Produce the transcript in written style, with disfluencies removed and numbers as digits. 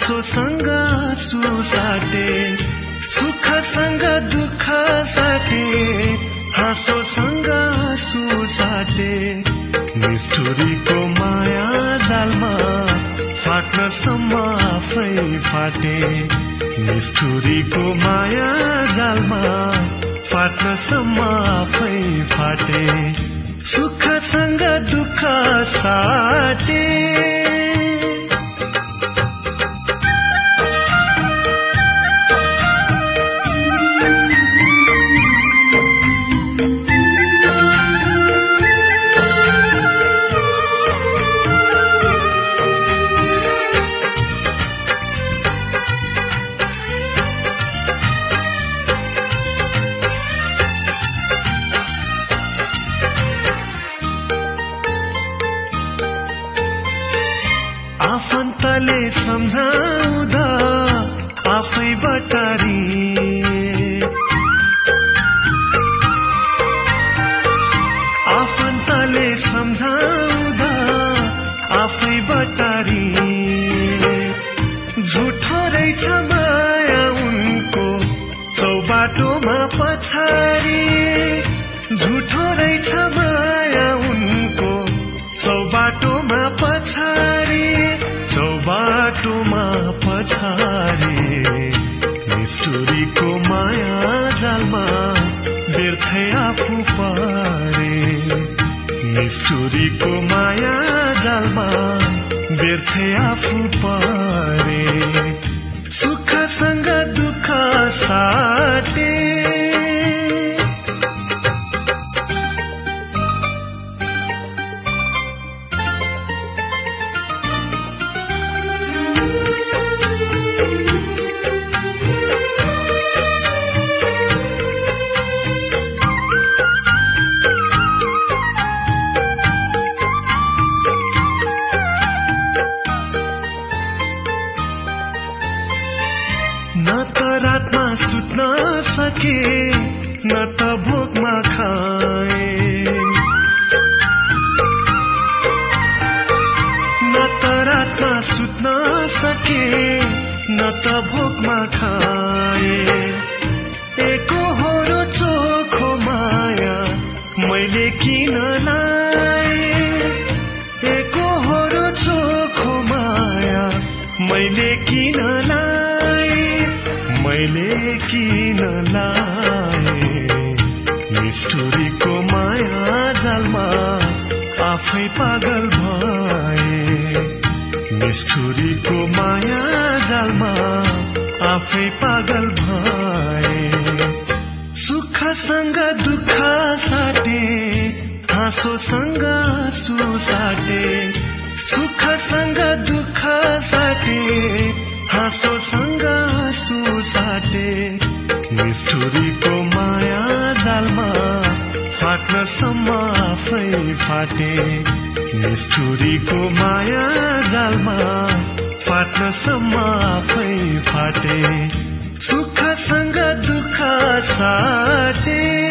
हाँसोसँग आँसु साटे, सुखसँग दुःख साटे, हाँसोसँग आँसु साटे। निष्ठुरीको माया जालमा फाट्नसम्म आफै फाटे, निष्ठुरीको माया जालमा फाट्नसम्म आफै फाटे। सुखसँग दुःख साटे, आफन्तले सम्झाउँदा आफै बटारी, आफन्तले सम्झाउँदा आफै बटारी। झुठो रहेछ माया उनको चौबाटोमा पछाडि, झुठो रहेछ माया उनको चौबाटोमा पछाडि, चौबाटोमा पछाडि। निष्ठुरीको माया जालमा व्यर्थै आफू परे, निष्ठुरीको माया जालमा व्यर्थै आफू परे। सुखसँग दुःख साटे, न त रातमा सुत्न सके, न त भोकमा खाए, न त रातमा सुत्न सके, न त भोकमा खाए। एकोहोरो चोखो माया मैले किन लाए, एकोहोरो चोखो माया मैले किन लाए, मैले किन लाए। निष्ठुरीको माया जालमा आफै पागल भए, निष्ठुरीको माया जालमा आफै पागल भए। सुखसँग दुःख साटे, हाँसोसँग आँसु साटे, सुखसँग दुःख साटे, हाँसोसँग आँसु साटे। निष्ठुरीको माया जालमा फाट्नसम्म आफै फाटे, निष्ठुरीको माया जालमा फाट्नसम्म आफै फाटे। सुखसँग दुःख साटे।